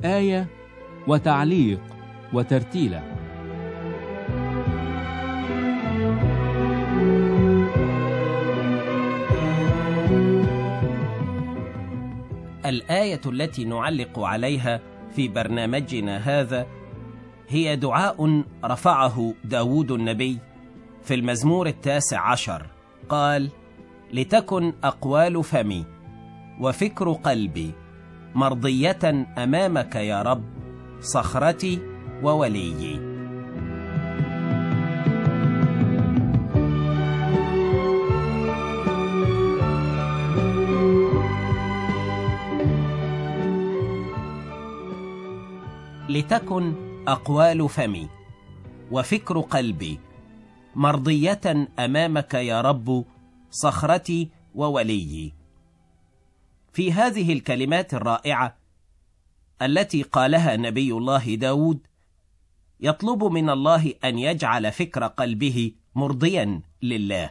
آية وتعليق وترتيلة. الآية التي نعلق عليها في برنامجنا هذا هي دعاء رفعه داود النبي في المزمور 19. قال: لتكن أقوال فمي وفكر قلبي مرضية أمامك يا رب، صخرتي ووليي. لتكن أقوال فمي وفكر قلبي مرضية أمامك يا رب، صخرتي ووليي. في هذه الكلمات الرائعة التي قالها نبي الله داود يطلب من الله أن يجعل فكر قلبه مرضيا لله.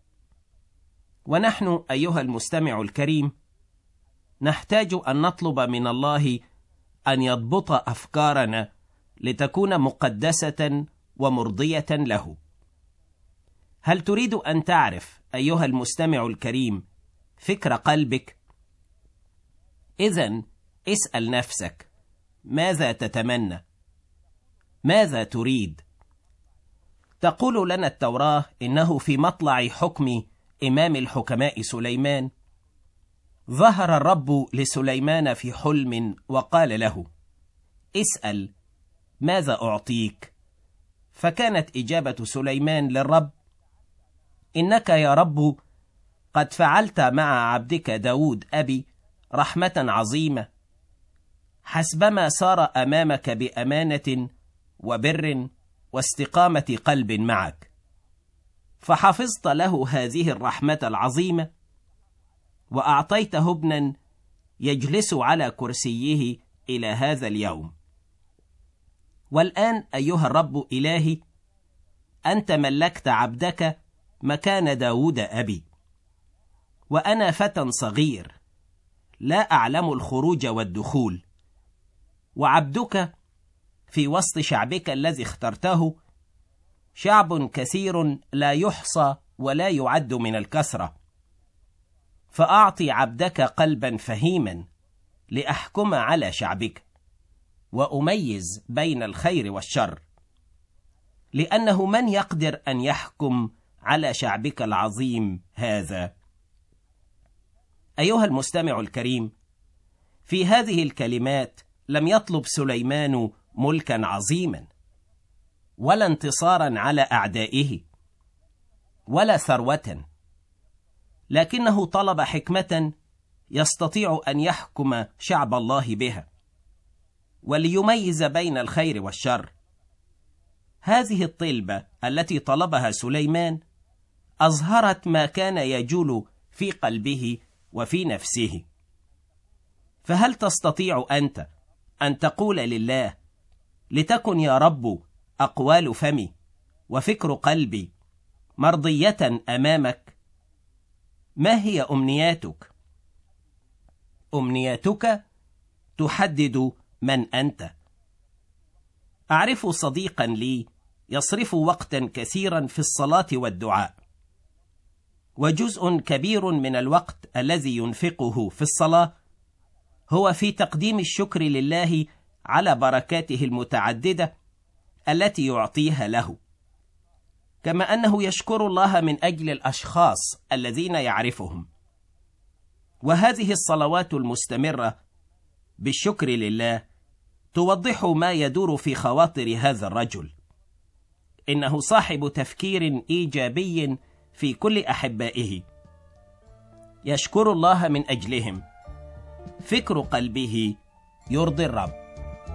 ونحن أيها المستمع الكريم نحتاج أن نطلب من الله أن يضبط أفكارنا لتكون مقدسة ومرضية له. هل تريد أن تعرف أيها المستمع الكريم فكر قلبك؟ إذن اسأل نفسك: ماذا تتمنى؟ ماذا تريد؟ تقول لنا التوراة إنه في مطلع حكم إمام الحكماء سليمان ظهر الرب لسليمان في حلم وقال له: اسأل ماذا أعطيك؟ فكانت إجابة سليمان للرب: إنك يا رب قد فعلت مع عبدك داود أبي رحمة عظيمة، حسبما سار أمامك بأمانة وبر واستقامة قلب معك، فحفظت له هذه الرحمة العظيمة، وأعطيته ابنا يجلس على كرسيه إلى هذا اليوم. والآن أيها الرب إلهي، أنت ملكت عبدك مكان داود أبي، وأنا فتى صغير لا أعلم الخروج والدخول، وعبدك في وسط شعبك الذي اخترته شعب كثير لا يحصى ولا يعد من الكثرة، فأعطي عبدك قلبا فهيما لأحكم على شعبك وأميز بين الخير والشر، لأنه من يقدر أن يحكم على شعبك العظيم هذا؟ أيها المستمع الكريم، في هذه الكلمات لم يطلب سليمان ملكا عظيما ولا انتصارا على أعدائه ولا ثروة، لكنه طلب حكمة يستطيع أن يحكم شعب الله بها وليميز بين الخير والشر. هذه الطلبة التي طلبها سليمان أظهرت ما كان يجول في قلبه وفي نفسه. فهل تستطيع أنت أن تقول لله: لتكن يا رب أقوال فمي وفكر قلبي مرضية أمامك؟ ما هي أمنياتك؟ أمنياتك تحدد من أنت. أعرف صديقا لي يصرف وقتا كثيرا في الصلاة والدعاء، وجزء كبير من الوقت الذي ينفقه في الصلاة هو في تقديم الشكر لله على بركاته المتعددة التي يعطيها له، كما أنه يشكر الله من أجل الأشخاص الذين يعرفهم. وهذه الصلوات المستمرة بالشكر لله توضح ما يدور في خواطر هذا الرجل. إنه صاحب تفكير إيجابي في كل أحبائه، يشكر الله من أجلهم، فكر قلبه يرضي الرب.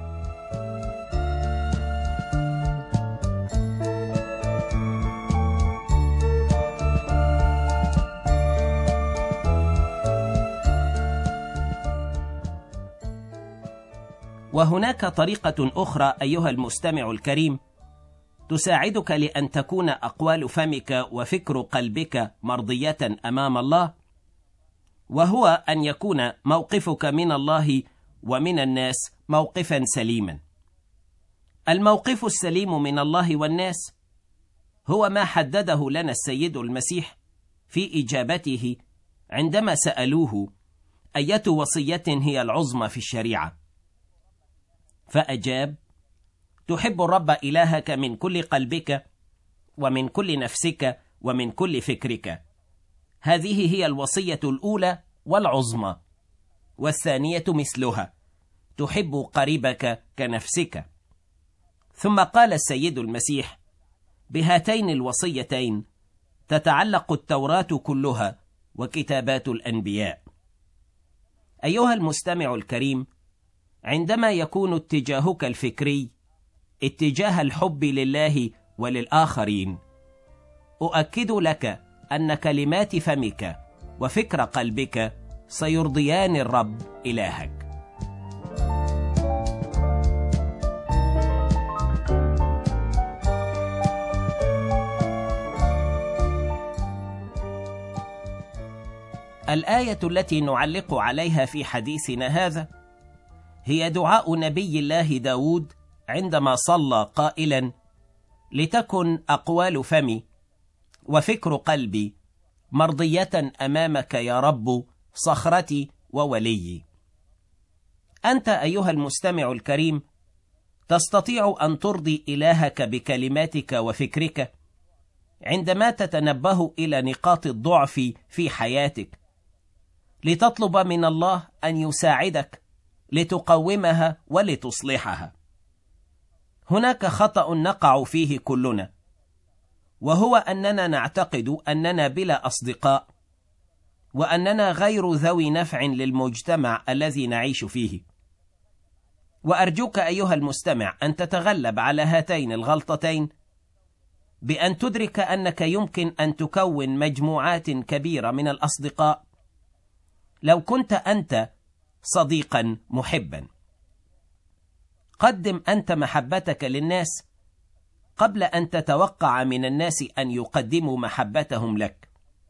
وهناك طريقة أخرى أيها المستمع الكريم تساعدك لأن تكون أقوال فمك وفكر قلبك مرضية أمام الله، وهو أن يكون موقفك من الله ومن الناس موقفا سليما. الموقف السليم من الله والناس هو ما حدده لنا السيد المسيح في إجابته عندما سألوه أية وصية هي العظمى في الشريعة، فأجاب: تحب الرب إلهك من كل قلبك ومن كل نفسك ومن كل فكرك، هذه هي الوصية الأولى والعظمى، والثانية مثلها: تحب قريبك كنفسك. ثم قال السيد المسيح: بهاتين الوصيتين تتعلق التوراة كلها وكتابات الأنبياء. أيها المستمع الكريم، عندما يكون اتجاهك الفكري اتجاه الحب لله وللآخرين، أؤكد لك أن كلمات فمك وفكر قلبك سيرضيان الرب إلهك. الآية التي نعلق عليها في حديثنا هذا هي دعاء نبي الله داود عندما صلى قائلا: لتكن أقوال فمي وفكر قلبي مرضية أمامك يا رب، صخرتي ووليي. أنت أيها المستمع الكريم تستطيع أن ترضي إلهك بكلماتك وفكرك عندما تتنبه إلى نقاط الضعف في حياتك، لتطلب من الله أن يساعدك لتقومها ولتصلحها. هناك خطأ نقع فيه كلنا، وهو أننا نعتقد أننا بلا أصدقاء، وأننا غير ذوي نفع للمجتمع الذي نعيش فيه. وأرجوك أيها المستمع أن تتغلب على هاتين الغلطتين بأن تدرك أنك يمكن أن تكون مجموعات كبيرة من الأصدقاء لو كنت أنت صديقا محبا. قدم أنت محبتك للناس قبل أن تتوقع من الناس أن يقدموا محبتهم لك.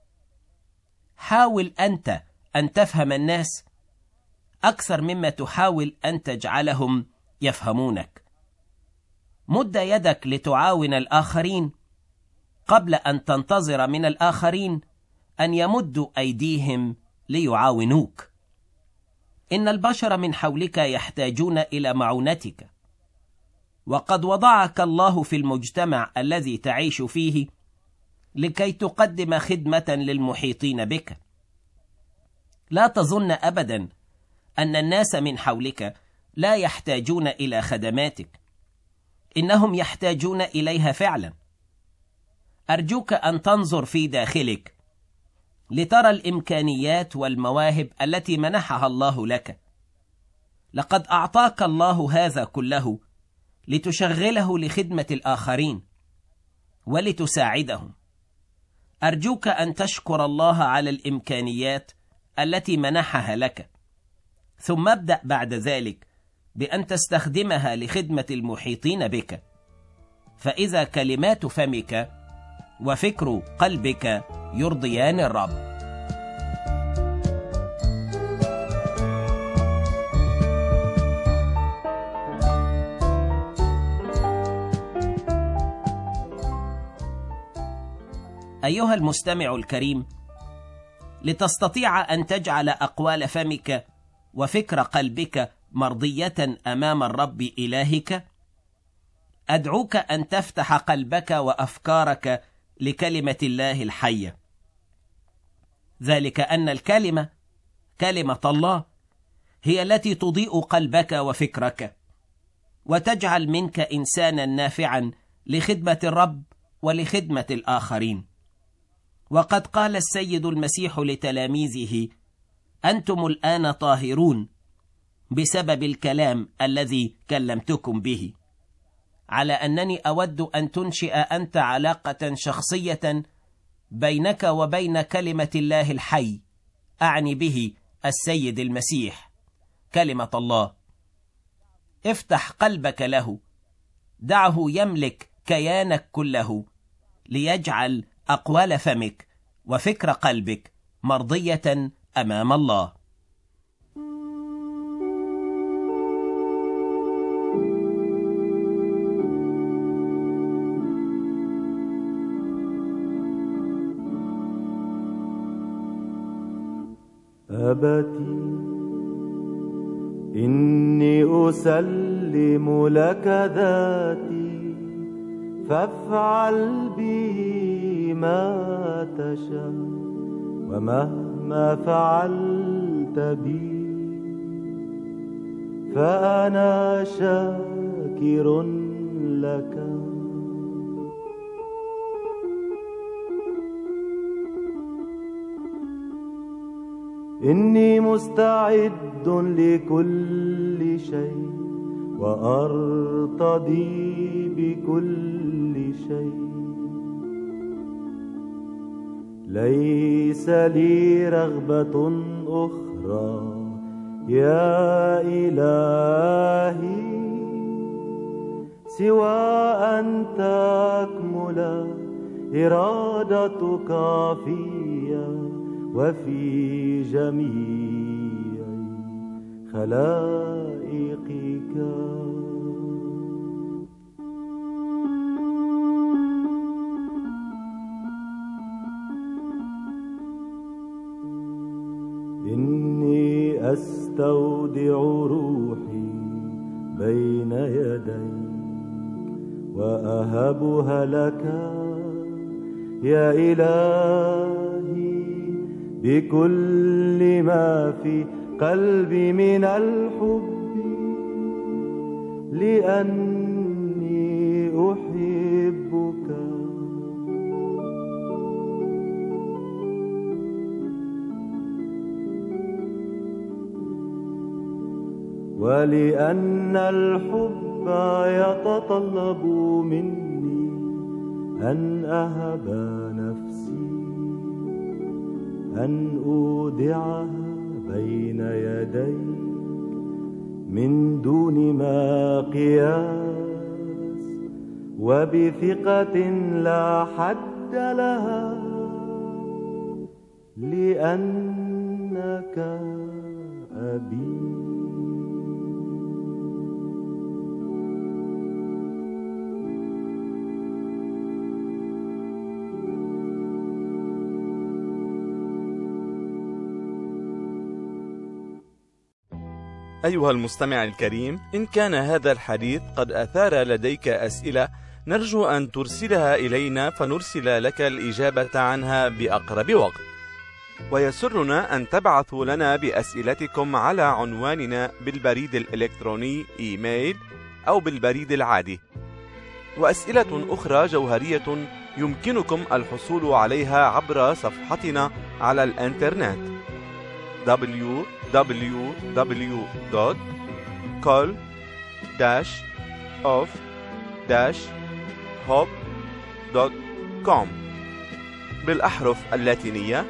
حاول أنت أن تفهم الناس أكثر مما تحاول أن تجعلهم يفهمونك. مد يدك لتعاون الآخرين قبل أن تنتظر من الآخرين أن يمدوا أيديهم ليعاونوك. إن البشر من حولك يحتاجون إلى معونتك، وقد وضعك الله في المجتمع الذي تعيش فيه لكي تقدم خدمة للمحيطين بك. لا تظن أبدا أن الناس من حولك لا يحتاجون إلى خدماتك، إنهم يحتاجون إليها فعلا. أرجوك أن تنظر في داخلك لترى الإمكانيات والمواهب التي منحها الله لك. لقد أعطاك الله هذا كله لتشغله لخدمة الآخرين ولتساعدهم. أرجوك أن تشكر الله على الإمكانيات التي منحها لك، ثم ابدأ بعد ذلك بأن تستخدمها لخدمة المحيطين بك. فإذا كلمات فمك وفكر قلبك يرضيان الرب. أيها المستمع الكريم، لتستطيع أن تجعل أقوال فمك وفكر قلبك مرضية أمام الرب إلهك، أدعوك أن تفتح قلبك وأفكارك لكلمة الله الحية. ذلك أن الكلمة، كلمة الله، هي التي تضيء قلبك وفكرك وتجعل منك إنسانا نافعا لخدمة الرب ولخدمة الآخرين. وقد قال السيد المسيح لتلاميذه: أنتم الآن طاهرون بسبب الكلام الذي كلمتكم به. على أنني أود أن تنشئ أنت علاقة شخصية بينك وبين كلمة الله الحي، أعني به السيد المسيح كلمة الله. افتح قلبك له، دعه يملك كيانك كله، ليجعل أقوال فمك وفكر قلبك مرضية أمام الله. أبتي إني أسلم لك ذاتي، فافعل بي ما تشاء، ومهما فعلت بي فأنا شاكر لك. إني مستعد لكل شيء، وأرتضي بكل شيء. ليس لي رغبة أخرى يا إلهي سوى أن تكمل إرادتك فيا وفي جميع خلائقك. إني أستودع روحي بين يديك وأهبها لك يا إلهي بكل ما في قلبي من الحب، لأني أحبك. ولأن الحب يتطلب مني أن أهب نفسي، أن أودعها بين يديك من دون ما قياس، وبثقة لا حد لها، لأنك أبي. أيها المستمع الكريم، إن كان هذا الحديث قد أثار لديك أسئلة، نرجو أن ترسلها إلينا فنرسل لك الإجابة عنها بأقرب وقت. ويسرنا أن تبعثوا لنا بأسئلتكم على عنواننا بالبريد الإلكتروني إيميل أو بالبريد العادي. وأسئلة أخرى جوهرية يمكنكم الحصول عليها عبر صفحتنا على الإنترنت www.call-of-hope.com بالأحرف اللاتينية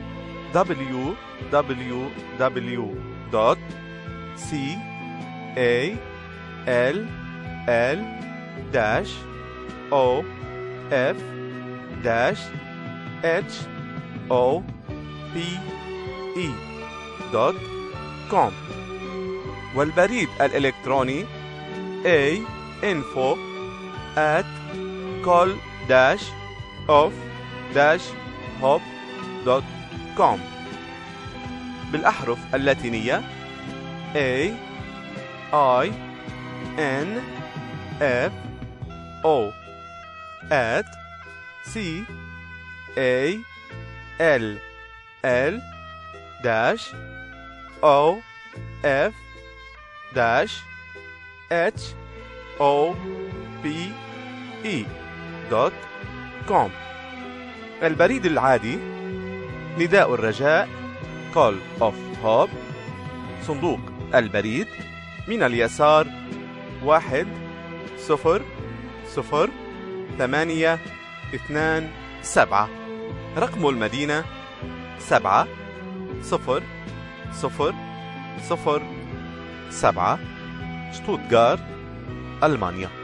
call-of-hope.com والبريد الإلكتروني info@call-of-hope.com بالأحرف اللاتينية info@call-of-hope.com البريد العادي نداء الرجاء Call of Hope، صندوق البريد من اليسار 1002827، رقم المدينة 70007، شتوتغارت، ألمانيا.